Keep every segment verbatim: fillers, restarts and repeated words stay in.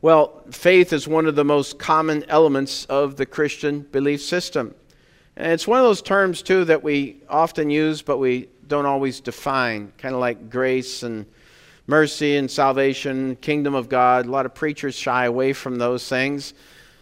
Well, faith is one of the most common elements of the Christian belief system. And it's one of those terms, too, that we often use, but we don't always define, kind of like grace and mercy and salvation, kingdom of God. A lot of preachers shy away from those things.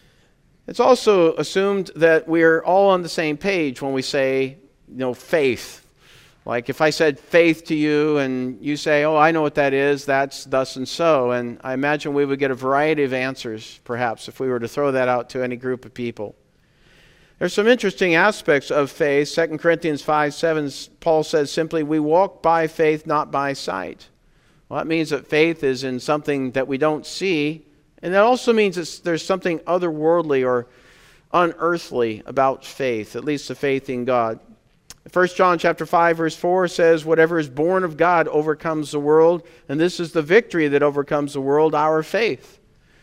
It's also assumed that we're all on the same page when we say, you know, faith. Like if I said faith to you and you say, oh, I know what that is, that's thus and so. And I imagine we would get a variety of answers, perhaps, if we were to throw that out to any group of people. There's some interesting aspects of faith. Second Corinthians five seven, Paul says simply, we walk by faith, not by sight. Well, that means that faith is in something that we don't see. And that also means that there's something otherworldly or unearthly about faith, at least the faith in God. First John chapter five verse four says, whatever is born of God overcomes the world, and this is the victory that overcomes the world, our faith.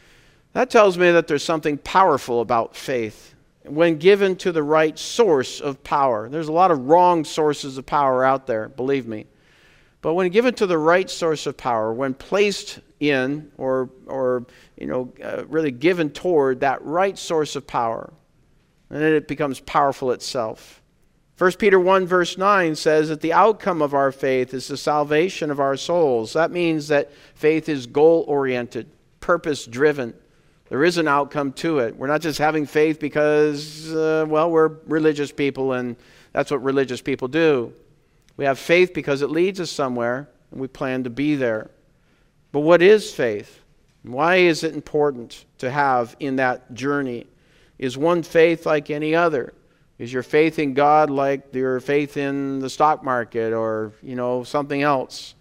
That tells me that there's something powerful about faith when given to the right source of power. There's a lot of wrong sources of power out there, believe me. But when given to the right source of power, when placed in or, or you know, uh, really given toward that right source of power, and then it becomes powerful itself. First Peter one verse nine says that the outcome of our faith is the salvation of our souls. That means that faith is goal-oriented, purpose-driven. There is an outcome to it. We're not just having faith because, uh, well, we're religious people and that's what religious people do. We have faith because it leads us somewhere and we plan to be there. But what is faith? Why is it important to have in that journey? Is one faith like any other? Is your faith in God like your faith in the stock market or, you know, something else?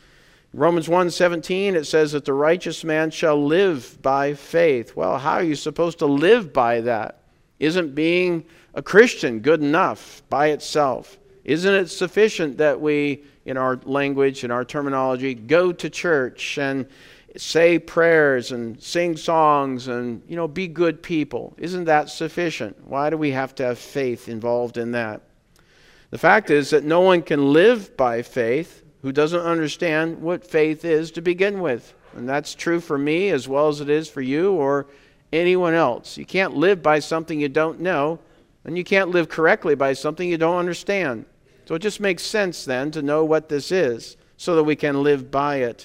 Romans one seventeen, it says that the righteous man shall live by faith. Well, how are you supposed to live by that? Isn't being a Christian good enough by itself? Isn't it sufficient that we, in our language, in our terminology, go to church and say prayers and sing songs and, you know, be good people? Isn't that sufficient? Why do we have to have faith involved in that? The fact is that no one can live by faith who doesn't understand what faith is to begin with. And that's true for me as well as it is for you or anyone else. You can't live by something you don't know, and you can't live correctly by something you don't understand. So it just makes sense then to know what this is so that we can live by it.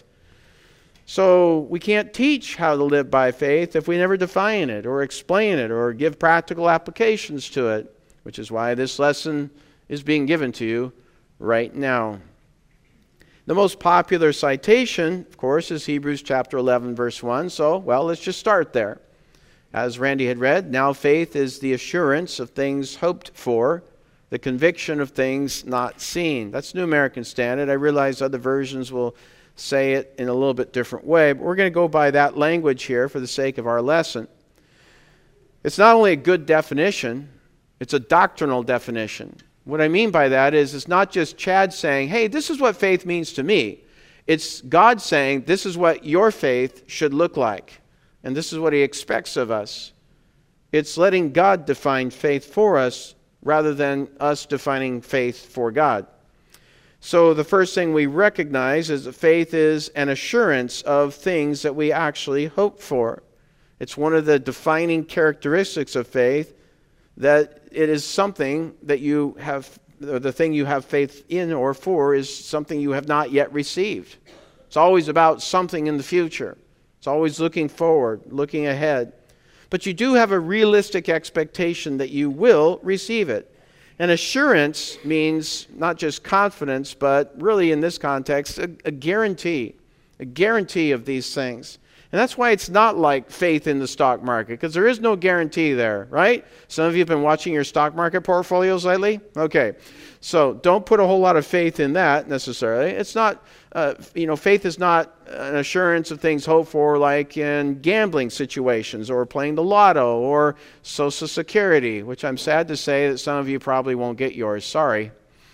So we can't teach how to live by faith if we never define it or explain it or give practical applications to it, which is why this lesson is being given to you right now. The most popular citation, of course, is Hebrews chapter eleven, verse one. So, well, let's just start there. As Randy had read, now faith is the assurance of things hoped for, the conviction of things not seen. That's New American Standard. I realize other versions will say it in a little bit different way, but we're going to go by that language here for the sake of our lesson. It's not only a good definition, it's a doctrinal definition. What I mean by that is it's not just Chad saying, hey, this is what faith means to me. It's God saying, this is what your faith should look like, and this is what He expects of us. It's letting God define faith for us rather than us defining faith for God. So the first thing we recognize is that faith is an assurance of things that we actually hope for. It's one of the defining characteristics of faith that it is something that you have, or the thing you have faith in or for is something you have not yet received. It's always about something in the future. It's always looking forward, looking ahead. But you do have a realistic expectation that you will receive it. And assurance means not just confidence, but really in this context, a, a guarantee, a guarantee of these things. And that's why it's not like faith in the stock market, because there is no guarantee there, right? Some of you have been watching your stock market portfolios lately? Okay, so don't put a whole lot of faith in that necessarily. It's not, uh, you know, faith is not an assurance of things hoped for like in gambling situations or playing the lotto or Social Security, which I'm sad to say that some of you probably won't get yours. Sorry.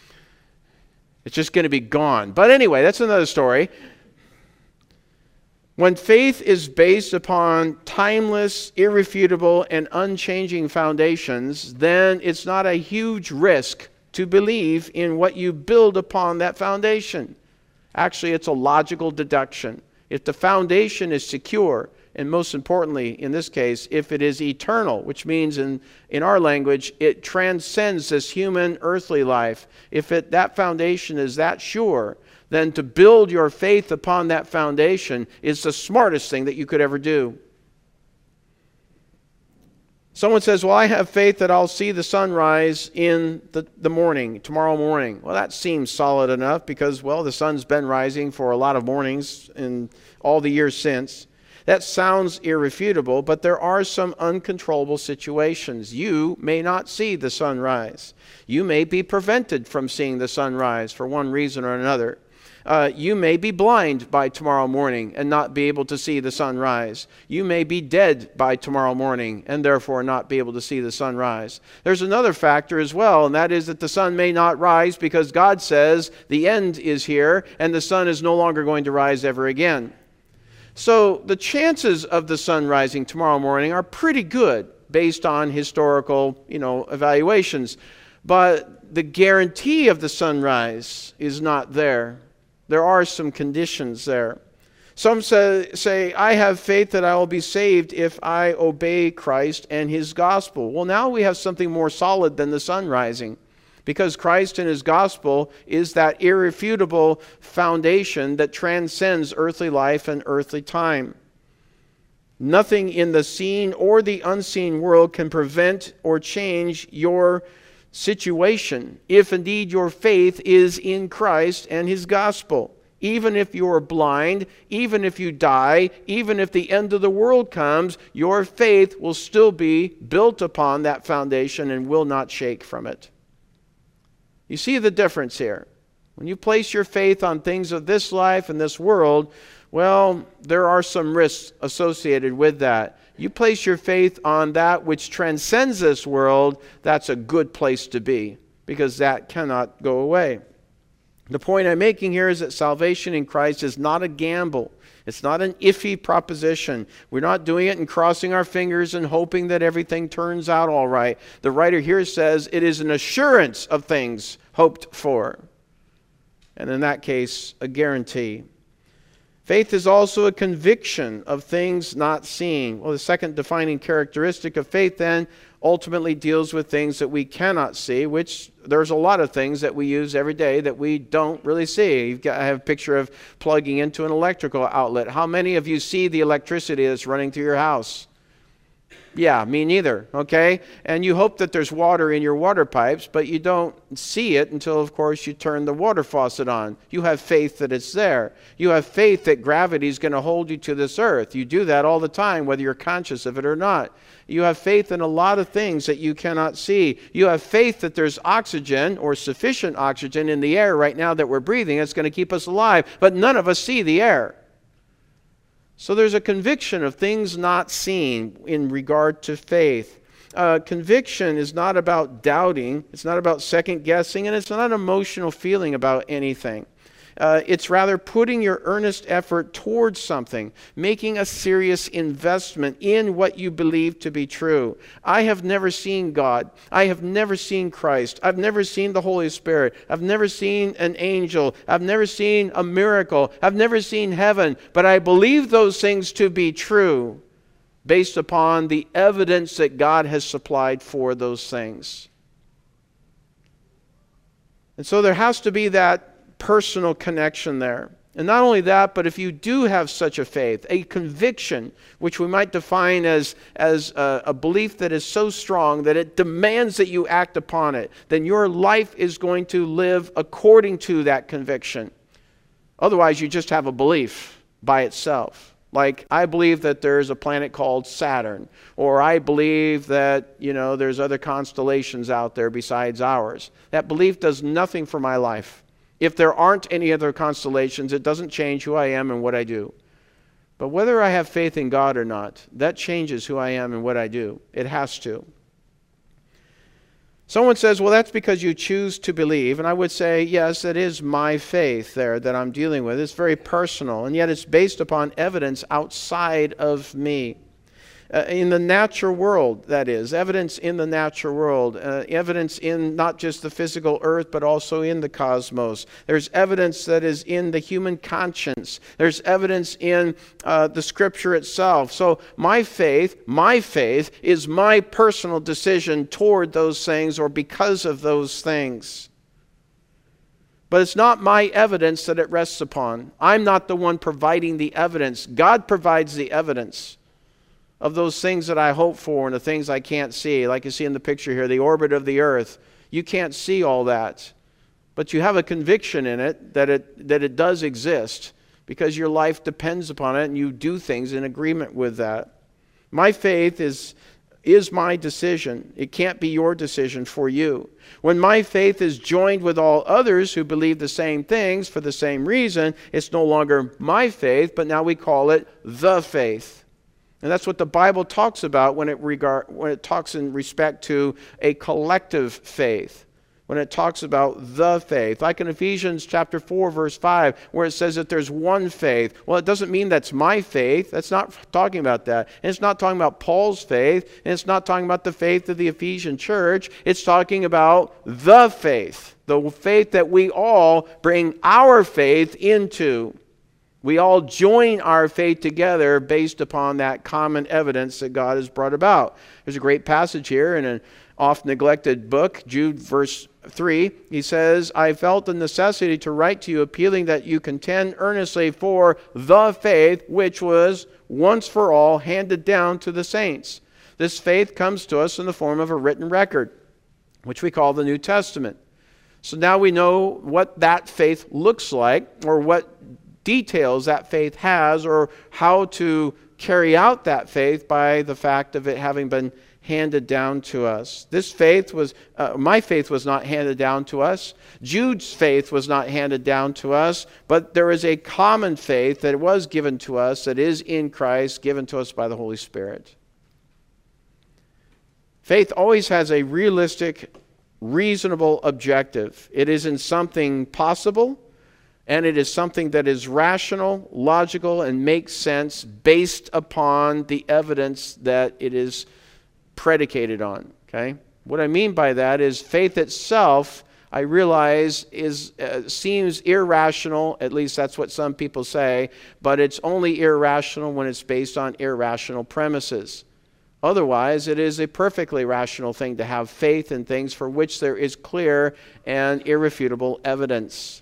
It's just going to be gone. But anyway, that's another story. When faith is based upon timeless, irrefutable, and unchanging foundations, then it's not a huge risk to believe in what you build upon that foundation. Actually, it's a logical deduction. If the foundation is secure and most importantly, in this case, if it is eternal, which means in, in our language, it transcends this human earthly life. If it, that foundation is that sure, then to build your faith upon that foundation is the smartest thing that you could ever do. Someone says, well, I have faith that I'll see the sunrise in the, the morning, tomorrow morning. Well, that seems solid enough because, well, the sun's been rising for a lot of mornings in all the years since. That sounds irrefutable, but there are some uncontrollable situations. You may not see the sunrise. You may be prevented from seeing the sunrise for one reason or another. Uh, you may be blind by tomorrow morning and not be able to see the sunrise. You may be dead by tomorrow morning and therefore not be able to see the sunrise. There's another factor as well, and that is that the sun may not rise because God says the end is here and the sun is no longer going to rise ever again. So the chances of the sun rising tomorrow morning are pretty good based on historical, you know, evaluations. But the guarantee of the sunrise is not there. There are some conditions there. Some say, say, I have faith that I will be saved if I obey Christ and His gospel. Well, now we have something more solid than the sun rising, because Christ and His gospel is that irrefutable foundation that transcends earthly life and earthly time. Nothing in the seen or the unseen world can prevent or change your situation, if indeed your faith is in Christ and His gospel. Even if you are blind, even if you die, even if the end of the world comes, your faith will still be built upon that foundation and will not shake from it. You see the difference here. When you place your faith on things of this life and this world, well, there are some risks associated with that. You place your faith on that which transcends this world, that's a good place to be, because that cannot go away. The point I'm making here is that salvation in Christ is not a gamble. It's not an iffy proposition. We're not doing it and crossing our fingers and hoping that everything turns out all right. The writer here says it is an assurance of things hoped for. And in that case, a guarantee. Faith is also a conviction of things not seen. Well, the second defining characteristic of faith then ultimately deals with things that we cannot see, which there's a lot of things that we use every day that we don't really see. You've got, I have a picture of plugging into an electrical outlet. How many of you see the electricity that's running through your house? Yeah, me neither, okay? And you hope that there's water in your water pipes, but you don't see it until, of course, you turn the water faucet on. You have faith that it's there. You have faith that gravity is going to hold you to this earth. You do that all the time, whether you're conscious of it or not. You have faith in a lot of things that you cannot see. You have faith that there's oxygen or sufficient oxygen in the air right now that we're breathing that's going to keep us alive, but none of us see the air. So there's a conviction of things not seen in regard to faith. Uh, conviction is not about doubting. It's not about second guessing, and it's not an emotional feeling about anything. Uh, it's rather putting your earnest effort towards something, making a serious investment in what you believe to be true. I have never seen God. I have never seen Christ. I've never seen the Holy Spirit. I've never seen an angel. I've never seen a miracle. I've never seen heaven. But I believe those things to be true based upon the evidence that God has supplied for those things. And so there has to be that personal connection there. And not only that, but if you do have such a faith, a conviction, which we might define as, as a, a belief that is so strong that it demands that you act upon it, then your life is going to live according to that conviction. Otherwise, you just have a belief by itself. Like, I believe that there's a planet called Saturn, or I believe that, you know, there's other constellations out there besides ours. That belief does nothing for my life. If there aren't any other constellations, it doesn't change who I am and what I do. But whether I have faith in God or not, that changes who I am and what I do. It has to. Someone says, well, that's because you choose to believe. And I would say, yes, it is my faith there that I'm dealing with. It's very personal, and yet it's based upon evidence outside of me. Uh, in the natural world, that is, evidence in the natural world, uh, evidence in not just the physical earth, but also in the cosmos. There's evidence that is in the human conscience. There's evidence in uh, the Scripture itself. So my faith, my faith is my personal decision toward those things or because of those things. But it's not my evidence that it rests upon. I'm not the one providing the evidence. God provides the evidence of those things that I hope for and the things I can't see. Like you see in the picture here, the orbit of the earth. You can't see all that. But you have a conviction in it that it, that it does exist because your life depends upon it and you do things in agreement with that. My faith is... is my decision. It can't be your decision for you. When my faith is joined with all others who believe the same things for the same reason, it's no longer my faith, but now we call it the faith. And that's what the Bible talks about when it regard when it talks in respect to a collective faith. When it talks about the faith, like in Ephesians chapter four, verse five, where it says that there's one faith. Well, it doesn't mean that's my faith. That's not talking about that. And it's not talking about Paul's faith. And it's not talking about the faith of the Ephesian church. It's talking about the faith. The faith that we all bring our faith into. We all join our faith together based upon that common evidence that God has brought about. There's a great passage here in an oft-neglected book, Jude verse three. He says, I felt the necessity to write to you, appealing that you contend earnestly for the faith which was once for all handed down to the saints. This faith comes to us in the form of a written record, which we call the New Testament. So now we know what that faith looks like, or what details that faith has, or how to carry out that faith by the fact of it having been handed down to us. This faith was, uh, my faith was not handed down to us. Jude's faith was not handed down to us, but there is a common faith that was given to us, that is in Christ, given to us by the Holy Spirit. Faith always has a realistic, reasonable objective. It is in something possible, and it is something that is rational, logical, and makes sense based upon the evidence that it is predicated on. Okay? What I mean by that is faith itself, I realize, is uh, seems irrational. At least that's what some people say. But it's only irrational when it's based on irrational premises. Otherwise, it is a perfectly rational thing to have faith in things for which there is clear and irrefutable evidence.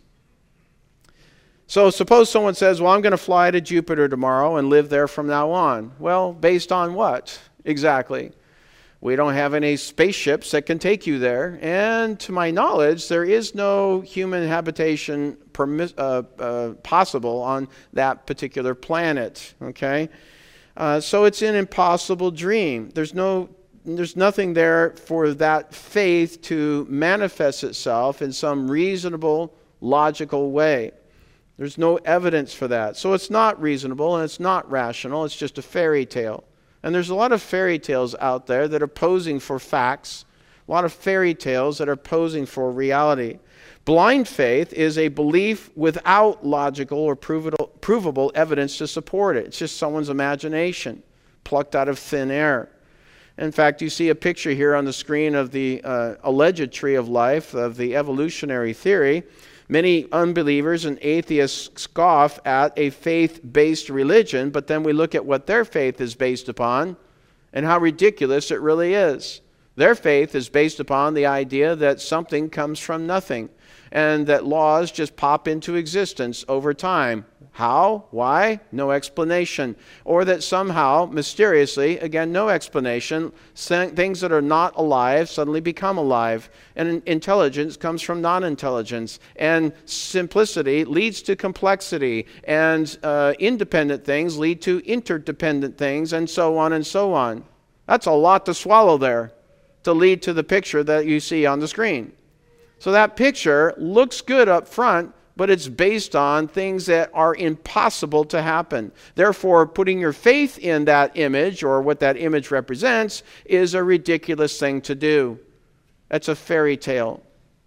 So suppose someone says, well, I'm going to fly to Jupiter tomorrow and live there from now on. Well, based on what? Exactly. We don't have any spaceships that can take you there. And to my knowledge, there is no human habitation permis- uh, uh, possible on that particular planet. Okay? Uh, so it's an impossible dream. There's no, there's nothing there for that faith to manifest itself in some reasonable, logical way. There's no evidence for that. So it's not reasonable and it's not rational. It's just a fairy tale. And there's a lot of fairy tales out there that are posing for facts. A lot of fairy tales that are posing for reality. Blind faith is a belief without logical or provable, provable evidence to support it. It's just someone's imagination, plucked out of thin air. In fact, you see a picture here on the screen of the uh, alleged tree of life, of the evolutionary theory. Many unbelievers and atheists scoff at a faith-based religion, but then we look at what their faith is based upon and how ridiculous it really is. Their faith is based upon the idea that something comes from nothing and that laws just pop into existence over time. How? Why? No explanation. Or that somehow, mysteriously, again, no explanation, things that are not alive suddenly become alive. And intelligence comes from non-intelligence. And simplicity leads to complexity. And uh, independent things lead to interdependent things, and so on and so on. That's a lot to swallow there to lead to the picture that you see on the screen. So that picture looks good up front, but it's based on things that are impossible to happen. Therefore, putting your faith in that image, or what that image represents, is a ridiculous thing to do. That's a fairy tale.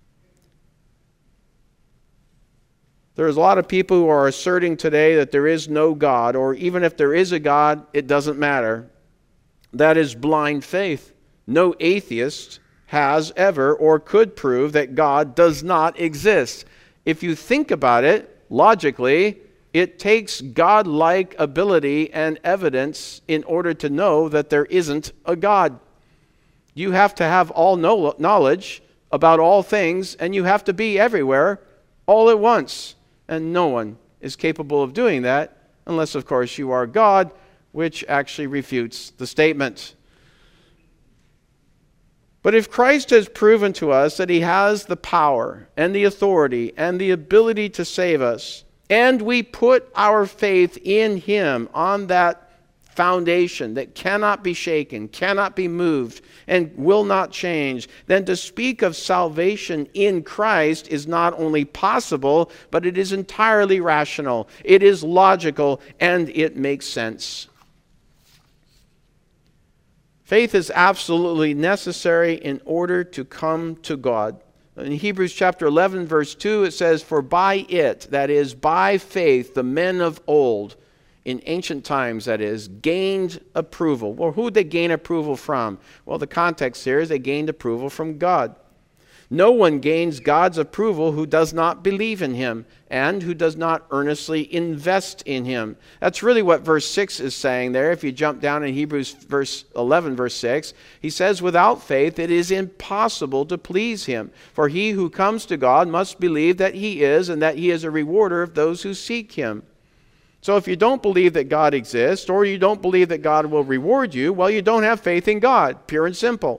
There's a lot of people who are asserting today that there is no God, or even if there is a God, it doesn't matter. That is blind faith. No atheist has ever or could prove that God does not exist. If you think about it logically, it takes God-like ability and evidence in order to know that there isn't a God. You have to have all knowledge about all things, and you have to be everywhere all at once. And no one is capable of doing that unless, of course, you are God, which actually refutes the statement. But if Christ has proven to us that he has the power and the authority and the ability to save us, and we put our faith in him on that foundation that cannot be shaken, cannot be moved, and will not change, then to speak of salvation in Christ is not only possible, but it is entirely rational. It is logical, and it makes sense. Faith is absolutely necessary in order to come to God. In Hebrews chapter eleven, verse two, it says, "For by it," that is, by faith, the men of old, in ancient times, that is, gained approval. Well, who did they gain approval from? Well, the context here is they gained approval from God. No one gains God's approval who does not believe in him and who does not earnestly invest in him. That's really what verse six is saying there. If you jump down in Hebrews verse eleven, verse six, he says, "Without faith it is impossible to please him. For he who comes to God must believe that he is, and that he is a rewarder of those who seek him." So if you don't believe that God exists, or you don't believe that God will reward you, well, you don't have faith in God, pure and simple.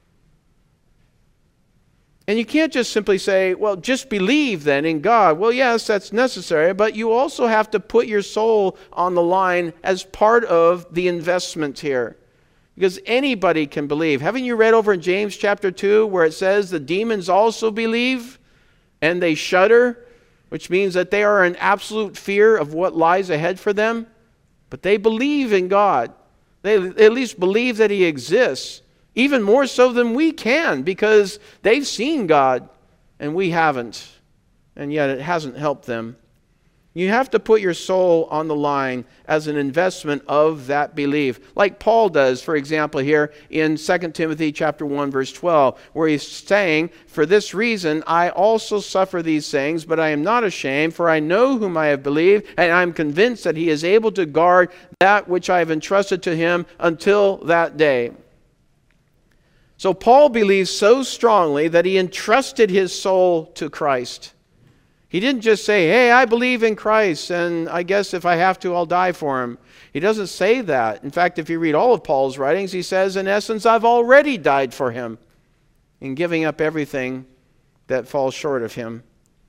And you can't just simply say, well, just believe then in God. Well, yes, that's necessary, but you also have to put your soul on the line as part of the investment here. Because anybody can believe. Haven't you read over in James chapter two where it says the demons also believe and they shudder? Which means that they are in absolute fear of what lies ahead for them. But they believe in God. They at least believe that he exists. Even more so than we can, because they've seen God and we haven't. And yet it hasn't helped them. You have to put your soul on the line as an investment of that belief. Like Paul does, for example, here in Second Timothy chapter one, verse twelve, where he's saying, "For this reason I also suffer these things, but I am not ashamed, for I know whom I have believed, and I am convinced that he is able to guard that which I have entrusted to him until that day." So Paul believes so strongly that he entrusted his soul to Christ. He didn't just say, hey, I believe in Christ, and I guess if I have to, I'll die for him. He doesn't say that. In fact, if you read all of Paul's writings, he says, in essence, I've already died for him in giving up everything that falls short of him.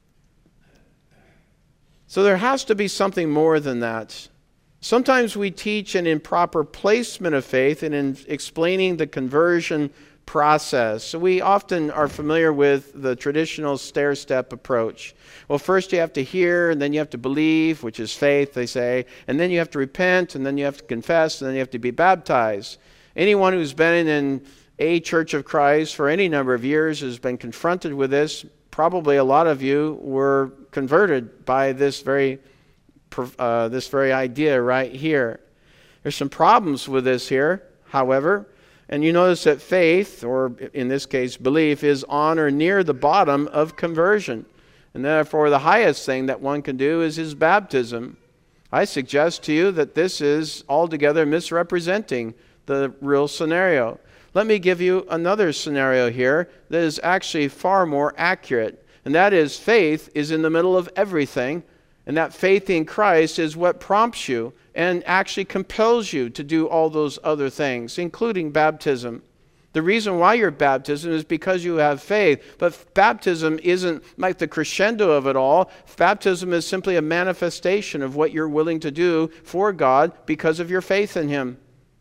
So there has to be something more than that. Sometimes we teach an improper placement of faith and in explaining the conversion process. So we often are familiar with the traditional stair-step approach. Well, first you have to hear, and then you have to believe, which is faith, they say, and then you have to repent, and then you have to confess, and then you have to be baptized. Anyone who's been in a Church of Christ for any number of years has been confronted with this. Probably a lot of you were converted by this very, uh, this very idea right here. There's some problems with this here, however. And you notice that faith, or in this case belief, is on or near the bottom of conversion. And therefore the highest thing that one can do is his baptism. I suggest to you that this is altogether misrepresenting the real scenario. Let me give you another scenario here that is actually far more accurate. And that is, faith is in the middle of everything. And that faith in Christ is what prompts you and actually compels you to do all those other things, including baptism. The reason why you're baptism is because you have faith. But baptism isn't like the crescendo of it all. Baptism is simply a manifestation of what you're willing to do for God because of your faith in him.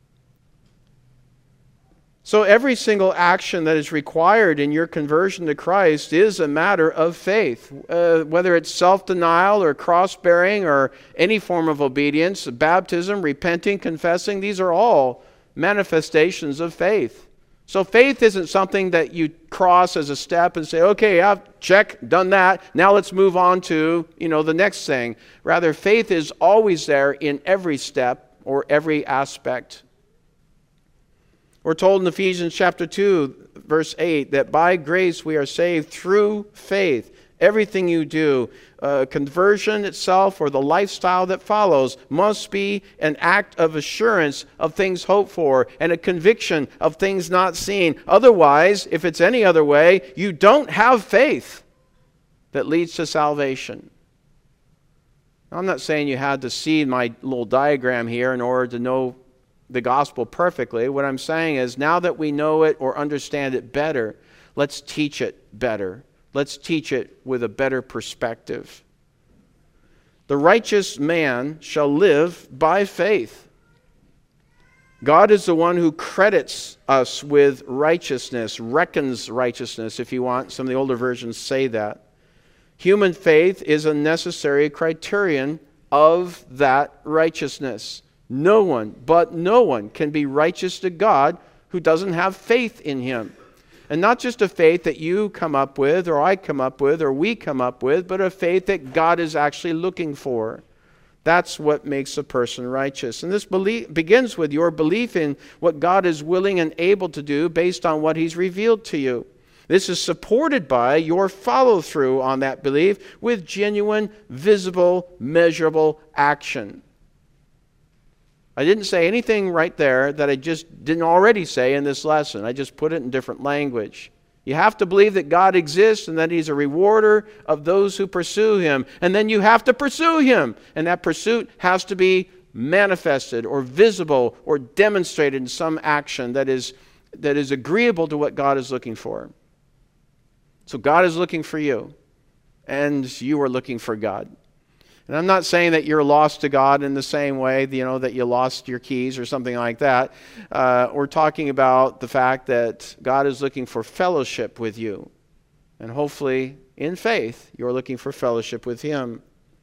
So every single action that is required in your conversion to Christ is a matter of faith. Uh, whether it's self-denial or cross-bearing or any form of obedience, baptism, repenting, confessing, these are all manifestations of faith. So faith isn't something that you cross as a step and say, okay, I've check, done that. Now let's move on to, you know, the next thing. Rather, faith is always there in every step or every aspect. We're told in Ephesians chapter two, verse eight, that by grace we are saved through faith. Everything you do, uh, conversion itself or the lifestyle that follows, must be an act of assurance of things hoped for and a conviction of things not seen. Otherwise, if it's any other way, you don't have faith that leads to salvation. I'm not saying you had to see my little diagram here in order to know the gospel perfectly. What I'm saying is, now that we know it or understand it better, let's teach it better. Let's teach it with a better perspective. The righteous man shall live by faith. God is the one who credits us with righteousness, reckons righteousness, if you want. Some of the older versions say that. Human faith is a necessary criterion of that righteousness. No one, but no one, can be righteous to God who doesn't have faith in Him. And not just a faith that you come up with, or I come up with, or we come up with, but a faith that God is actually looking for. That's what makes a person righteous. And this belief begins with your belief in what God is willing and able to do based on what He's revealed to you. This is supported by your follow-through on that belief with genuine, visible, measurable action. I didn't say anything right there that I just didn't already say in this lesson. I just put it in different language. You have to believe that God exists and that He's a rewarder of those who pursue Him. And then you have to pursue Him. And that pursuit has to be manifested or visible or demonstrated in some action that is, that is agreeable to what God is looking for. So God is looking for you, and you are looking for God. And I'm not saying that you're lost to God in the same way, you know, that you lost your keys or something like that. Uh, we're talking about the fact that God is looking for fellowship with you. And hopefully, in faith, you're looking for fellowship with Him.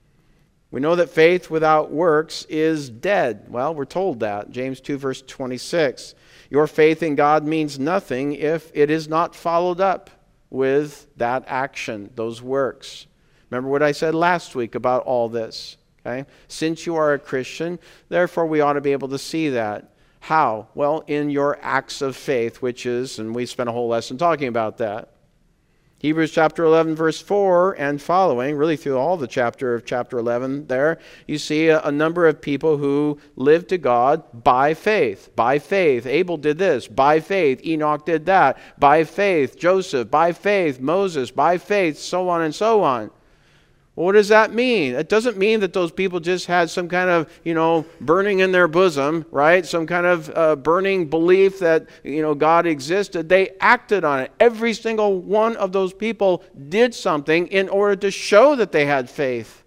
We know that faith without works is dead. Well, we're told that. James two, verse twenty-six. Your faith in God means nothing if it is not followed up with that action, those works. Remember what I said last week about all this. Okay? Since you are a Christian, therefore we ought to be able to see that. How? Well, in your acts of faith, which is, and we spent a whole lesson talking about that. Hebrews chapter eleven, verse four and following, really through all the chapter of chapter eleven there, you see a, a number of people who lived to God by faith. By faith. Abel did this. By faith. Enoch did that. By faith. Joseph. By faith. Moses. By faith. So on and so on. Well, what does that mean? It doesn't mean that those people just had some kind of, you know, burning in their bosom, right? Some kind of uh, burning belief that, you know, God existed. They acted on it. Every single one of those people did something in order to show that they had faith.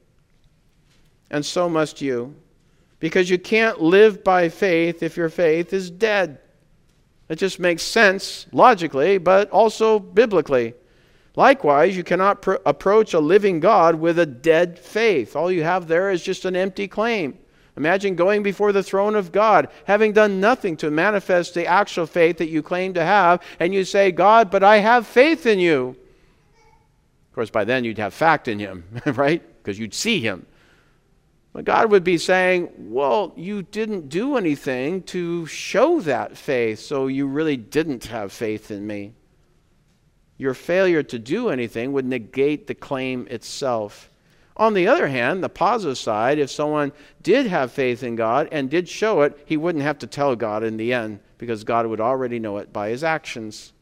And so must you. Because you can't live by faith if your faith is dead. It just makes sense logically, but also biblically. Likewise, you cannot pr- approach a living God with a dead faith. All you have there is just an empty claim. Imagine going before the throne of God, having done nothing to manifest the actual faith that you claim to have, and you say, God, but I have faith in you. Of course, by then you'd have fact in Him, right? Because you'd see Him. But God would be saying, well, you didn't do anything to show that faith, so you really didn't have faith in me. Your failure to do anything would negate the claim itself. On the other hand, the positive side, if someone did have faith in God and did show it, he wouldn't have to tell God in the end, because God would already know it by His actions.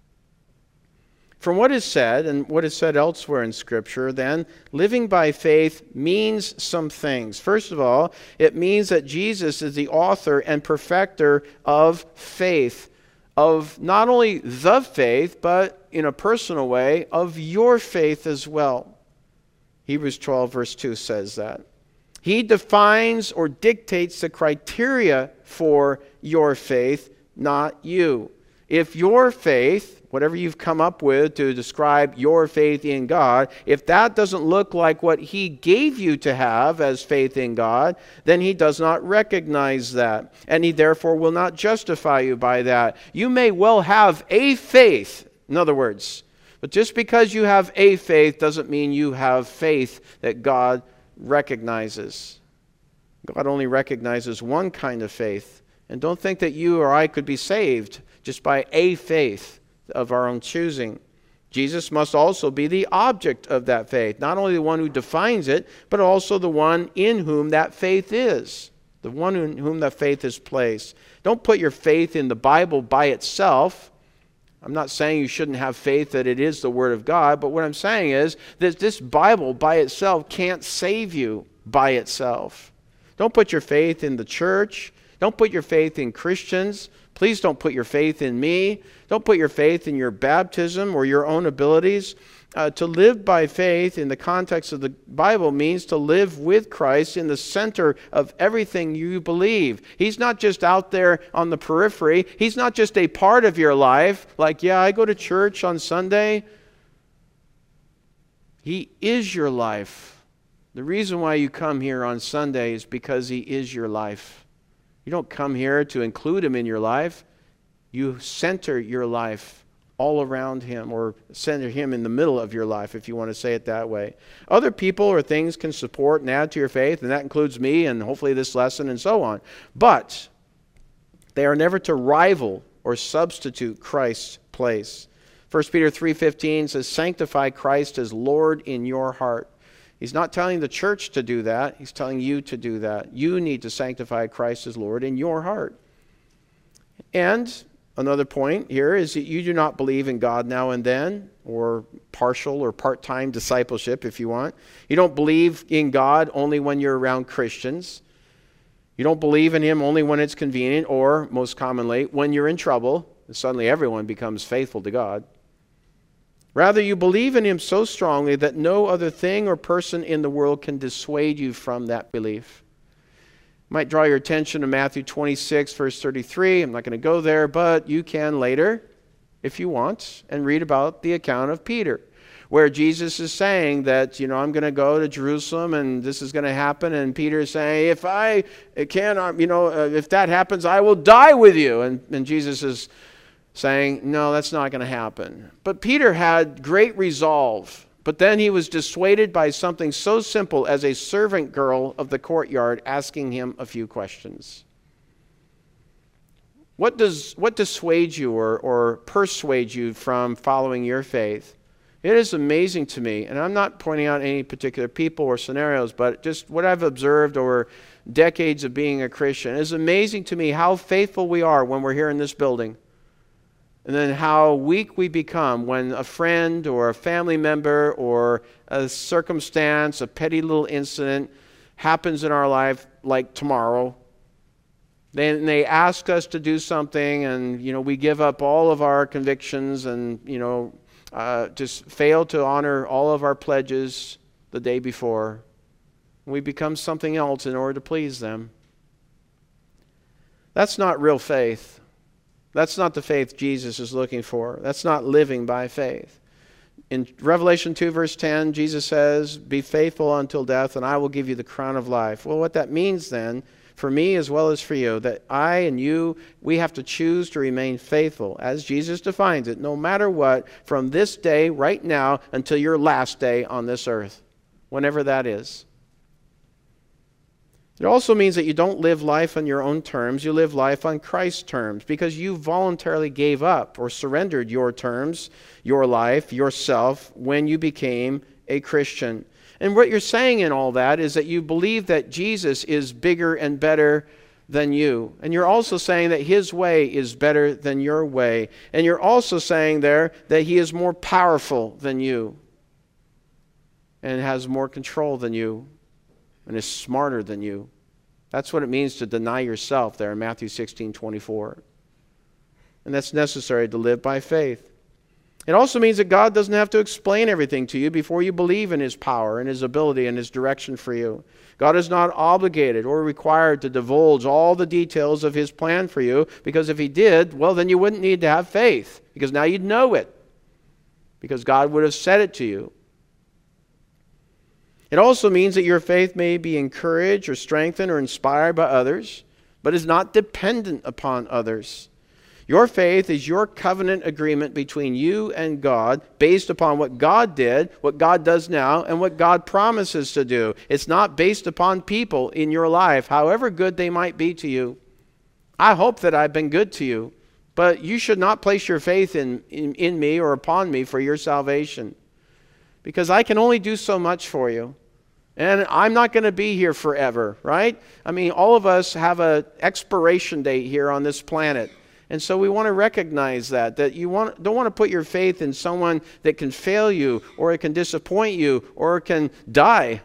From what is said, and what is said elsewhere in Scripture, then, living by faith means some things. First of all, it means that Jesus is the author and perfecter of faith. Of not only the faith, but in a personal way, of your faith as well. Hebrews twelve, verse two says that. He defines or dictates the criteria for your faith, not you. If your faith, whatever you've come up with to describe your faith in God, if that doesn't look like what He gave you to have as faith in God, then He does not recognize that. And He therefore will not justify you by that. You may well have a faith, in other words, but just because you have a faith doesn't mean you have faith that God recognizes. God only recognizes one kind of faith, And don't think that you or I could be saved just by a faith of our own choosing. Jesus must also be the object of that faith, not only the one who defines it, but also the one in whom that faith is, the one in whom that faith is placed. Don't put your faith in the Bible by itself. I'm not saying you shouldn't have faith that it is the Word of God, but what I'm saying is that this Bible by itself can't save you by itself. Don't put your faith in the church. Don't put your faith in Christians. Please don't put your faith in me. Don't put your faith in your baptism or your own abilities. Uh, to live by faith in the context of the Bible means to live with Christ in the center of everything you believe. He's not just out there on the periphery. He's not just a part of your life, like, yeah, I go to church on Sunday. He is your life. The reason why you come here on Sunday is because He is your life. You don't come here to include Him in your life. You center your life all around Him, or center Him in the middle of your life, if you want to say it that way. Other people or things can support and add to your faith, and that includes me and hopefully this lesson and so on. But they are never to rival or substitute Christ's place. First Peter three fifteen says, sanctify Christ as Lord in your heart. He's not telling the church to do that. He's telling you to do that. You need to sanctify Christ as Lord in your heart. And another point here is that you do not believe in God now and then, or partial or part-time discipleship if you want. You don't believe in God only when you're around Christians. You don't believe in Him only when it's convenient, or most commonly when you're in trouble. Suddenly everyone becomes faithful to God. Rather, you believe in Him so strongly that no other thing or person in the world can dissuade you from that belief. I might draw your attention to Matthew twenty-six, verse thirty-three. I'm not going to go there, but you can later, if you want, and read about the account of Peter, where Jesus is saying that, you know, I'm going to go to Jerusalem and this is going to happen. And Peter is saying, if I can, you know, uh, if that happens, I will die with you. And, and Jesus is saying, no, that's not going to happen. But Peter had great resolve. But then he was dissuaded by something so simple as a servant girl of the courtyard asking him a few questions. What does what dissuades you or, or persuades you from following your faith? It is amazing to me, and I'm not pointing out any particular people or scenarios, but just what I've observed over decades of being a Christian. It is amazing to me how faithful we are when we're here in this building. And then how weak we become when a friend or a family member or a circumstance, a petty little incident happens in our life like tomorrow. Then they ask us to do something and, you know, we give up all of our convictions and, you know, uh, just fail to honor all of our pledges the day before. We become something else in order to please them. That's not real faith. That's not the faith Jesus is looking for. That's not living by faith. In Revelation two, verse ten, Jesus says, be faithful until death, and I will give you the crown of life. Well, what that means then, for me as well as for you, that I and you, we have to choose to remain faithful, as Jesus defines it, no matter what, from this day, right now, until your last day on this earth, whenever that is. It also means that you don't live life on your own terms. You live life on Christ's terms because you voluntarily gave up or surrendered your terms, your life, yourself when you became a Christian. And what you're saying in all that is that you believe that Jesus is bigger and better than you. And you're also saying that His way is better than your way. And you're also saying there that He is more powerful than you and has more control than you and is smarter than you. That's what it means to deny yourself there in Matthew sixteen twenty-four. And that's necessary to live by faith. It also means that God doesn't have to explain everything to you before you believe in His power and His ability and His direction for you. God is not obligated or required to divulge all the details of His plan for you, because if He did, well, then you wouldn't need to have faith, because now you'd know it, because God would have said it to you. It also means that your faith may be encouraged or strengthened or inspired by others, but is not dependent upon others. Your faith is your covenant agreement between you and God based upon what God did, what God does now, and what God promises to do. It's not based upon people in your life, however good they might be to you. I hope that I've been good to you, but you should not place your faith in, in, in me or upon me for your salvation, because I can only do so much for you. And I'm not going to be here forever, right? I mean, all of us have an expiration date here on this planet. And so we want to recognize that, that you want, don't want to put your faith in someone that can fail you, or it can disappoint you, or it can die.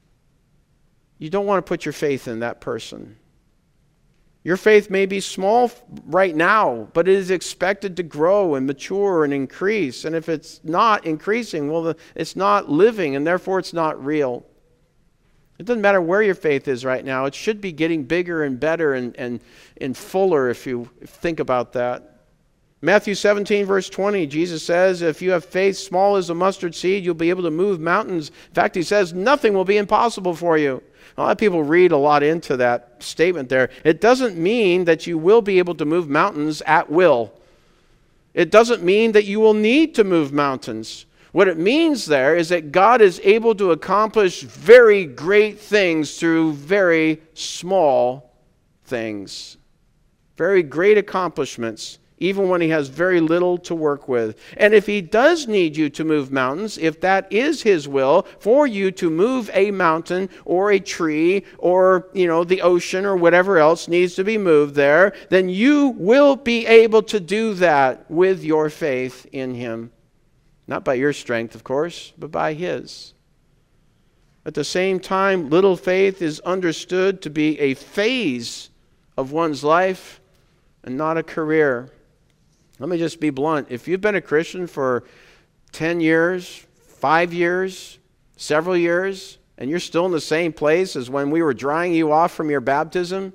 You don't want to put your faith in that person. Your faith may be small right now, but it is expected to grow and mature and increase. And if it's not increasing, well, it's not living, and therefore it's not real. It doesn't matter where your faith is right now. It should be getting bigger and better and, and, and fuller if you think about that. Matthew seventeen, verse twenty, Jesus says, if you have faith small as a mustard seed, you'll be able to move mountains. In fact, he says, nothing will be impossible for you. A lot of people read a lot into that statement there. It doesn't mean that you will be able to move mountains at will. It doesn't mean that you will need to move mountains. What it means there is that God is able to accomplish very great things through very small things. Very great accomplishments, even when he has very little to work with. And if he does need you to move mountains, if that is his will for you to move a mountain or a tree or, you know, the ocean or whatever else needs to be moved there, then you will be able to do that with your faith in him. Not by your strength, of course, but by his. At the same time, little faith is understood to be a phase of one's life and not a career. Let me just be blunt. If you've been a Christian for ten years, five years, several years, and you're still in the same place as when we were drying you off from your baptism,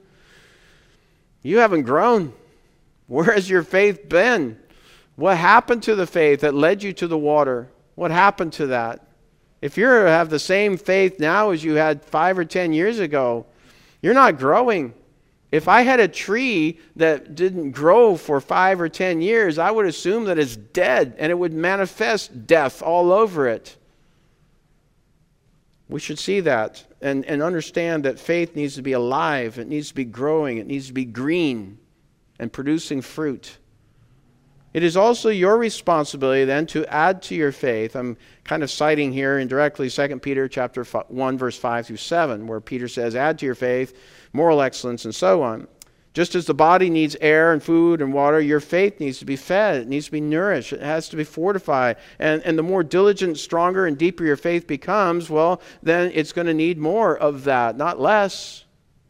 you haven't grown. Where has your faith been? What happened to the faith that led you to the water? What happened to that? If you have the same faith now as you had five or ten years ago, you're not growing. If I had a tree that didn't grow for five or ten years, I would assume that it's dead, and it would manifest death all over it. We should see that and, and understand that faith needs to be alive. It needs to be growing. It needs to be green and producing fruit. It is also your responsibility then to add to your faith. I'm kind of citing here indirectly Second Peter chapter one, verse five through seven, where Peter says, add to your faith moral excellence and so on. Just as the body needs air and food and water, your faith needs to be fed. It needs to be nourished. It has to be fortified. And, and the more diligent, stronger, and deeper your faith becomes, well, then it's going to need more of that, not less.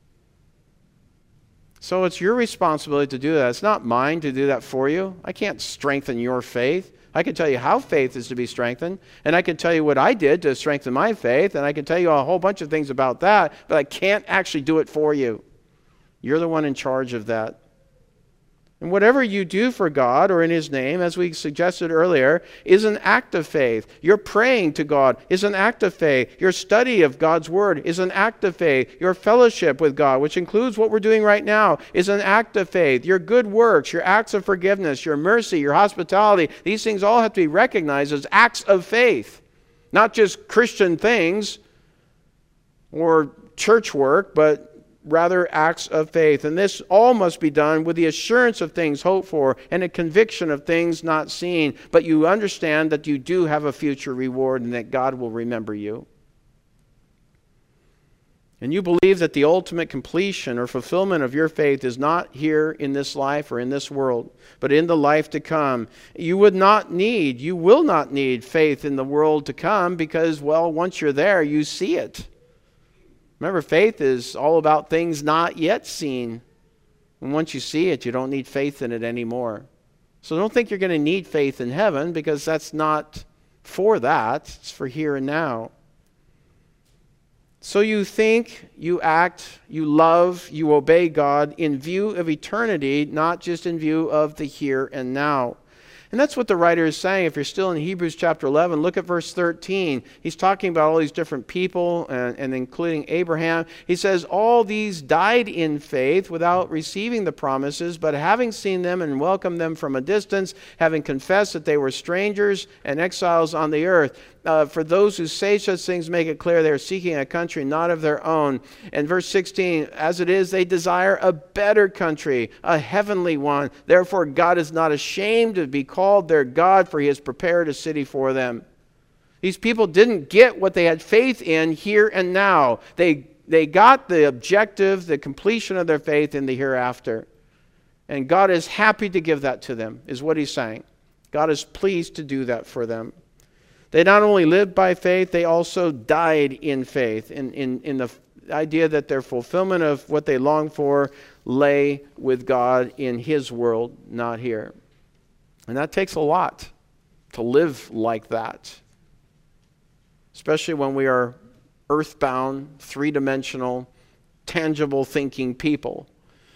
So it's your responsibility to do that. It's not mine to do that for you. I can't strengthen your faith. I can tell you how faith is to be strengthened, and I can tell you what I did to strengthen my faith, and I can tell you a whole bunch of things about that, but I can't actually do it for you. You're the one in charge of that. And whatever you do for God or in his name, as we suggested earlier, is an act of faith. Your praying to God is an act of faith. Your study of God's word is an act of faith. Your fellowship with God, which includes what we're doing right now, is an act of faith. Your good works, your acts of forgiveness, your mercy, your hospitality, these things all have to be recognized as acts of faith. Not just Christian things or church work, but rather acts of faith. And this all must be done with the assurance of things hoped for and a conviction of things not seen. But you understand that you do have a future reward and that God will remember you. And you believe that the ultimate completion or fulfillment of your faith is not here in this life or in this world, but in the life to come. You would not need, you will not need faith in the world to come because, well, once you're there, you see it. Remember, faith is all about things not yet seen. And once you see it, you don't need faith in it anymore. So don't think you're going to need faith in heaven, because that's not for that. It's for here and now. So you think, you act, you love, you obey God in view of eternity, not just in view of the here and now. And that's what the writer is saying. If you're still in Hebrews chapter eleven, look at verse thirteen. He's talking about all these different people, and, and including Abraham. He says, all these died in faith without receiving the promises, but having seen them and welcomed them from a distance, having confessed that they were strangers and exiles on the earth. Uh, for those who say such things make it clear they are seeking a country not of their own. And verse sixteen, as it is, they desire a better country, a heavenly one. Therefore, God is not ashamed to be called their God, for he has prepared a city for them. These people didn't get what they had faith in here and now. They, they got the objective, the completion of their faith in the hereafter. And God is happy to give that to them, is what he's saying. God is pleased to do that for them. They not only lived by faith, they also died in faith, in, in, in the idea that their fulfillment of what they longed for lay with God in his world, not here. And that takes a lot to live like that, especially when we are earthbound, three-dimensional, tangible thinking people.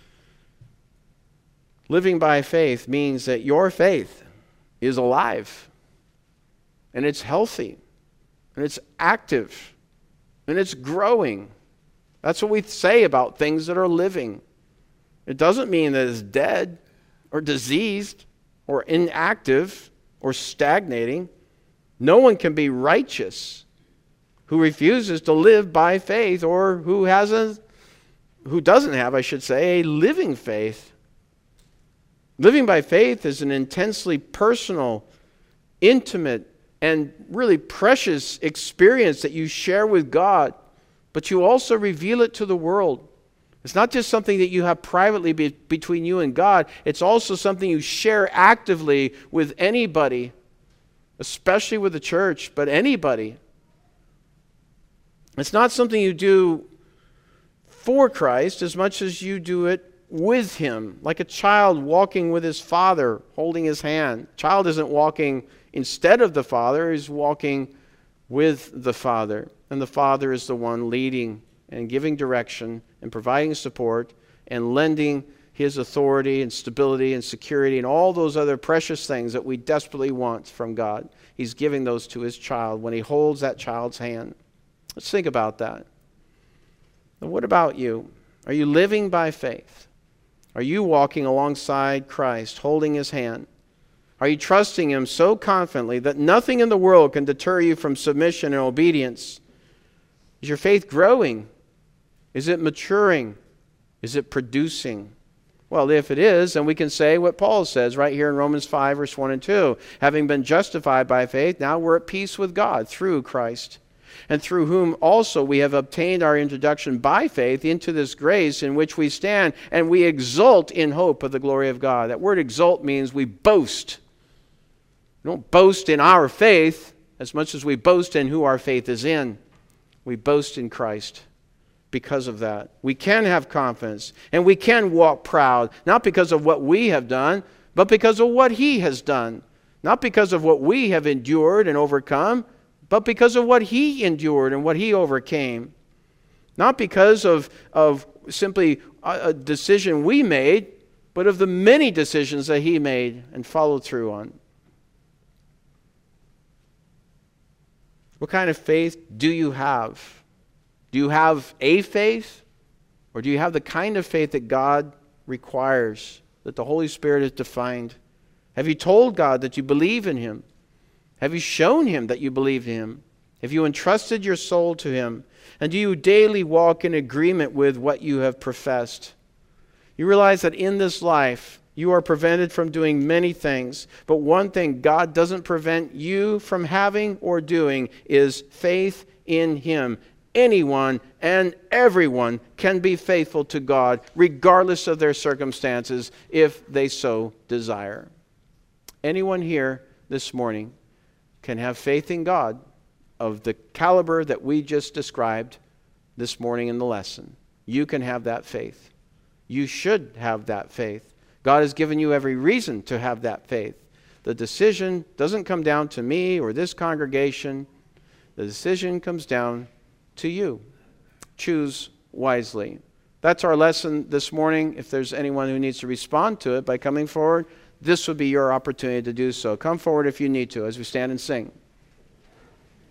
Living by faith means that your faith is alive. And it's healthy, and it's active, and it's growing. That's what we say about things that are living. It doesn't mean that it's dead or diseased or inactive or stagnating. No one can be righteous who refuses to live by faith, or who hasn't, who doesn't have, I should say, a living faith. Living by faith is an intensely personal, intimate, and really precious experience that you share with God, but you also reveal it to the world. It's not just something that you have privately be, between you and God. It's also something you share actively with anybody, especially with the church, but anybody. It's not something you do for Christ as much as you do it with him, like a child walking with his father, holding his hand. Child isn't walking instead of the Father, is walking with the Father. And the Father is the one leading and giving direction and providing support and lending his authority and stability and security and all those other precious things that we desperately want from God. He's giving those to his child when he holds that child's hand. Let's think about that. And what about you? Are you living by faith? Are you walking alongside Christ, holding his hand? Are you trusting him so confidently that nothing in the world can deter you from submission and obedience? Is your faith growing? Is it maturing? Is it producing? Well, if it is, then we can say what Paul says right here in Romans five, verse one and two. Having been justified by faith, now we're at peace with God through Christ, and through whom also we have obtained our introduction by faith into this grace in which we stand, and we exult in hope of the glory of God. That word exult means we boast. We don't boast in our faith as much as we boast in who our faith is in. We boast in Christ because of that. We can have confidence, and we can walk proud, not because of what we have done, but because of what he has done. Not because of what we have endured and overcome, but because of what he endured and what he overcame. Not because of, of simply a, a decision we made, but of the many decisions that he made and followed through on. What kind of faith do you have? Do you have a faith? Or do you have the kind of faith that God requires, that the Holy Spirit has defined? Have you told God that you believe in him? Have you shown him that you believe in him? Have you entrusted your soul to him? And do you daily walk in agreement with what you have professed? You realize that in this life, you are prevented from doing many things, but one thing God doesn't prevent you from having or doing is faith in him. Anyone and everyone can be faithful to God, regardless of their circumstances, if they so desire. Anyone here this morning can have faith in God of the caliber that we just described this morning in the lesson. You can have that faith. You should have that faith. God has given you every reason to have that faith. The decision doesn't come down to me or this congregation. The decision comes down to you. Choose wisely. That's our lesson this morning. If there's anyone who needs to respond to it by coming forward, this would be your opportunity to do so. Come forward if you need to as we stand and sing.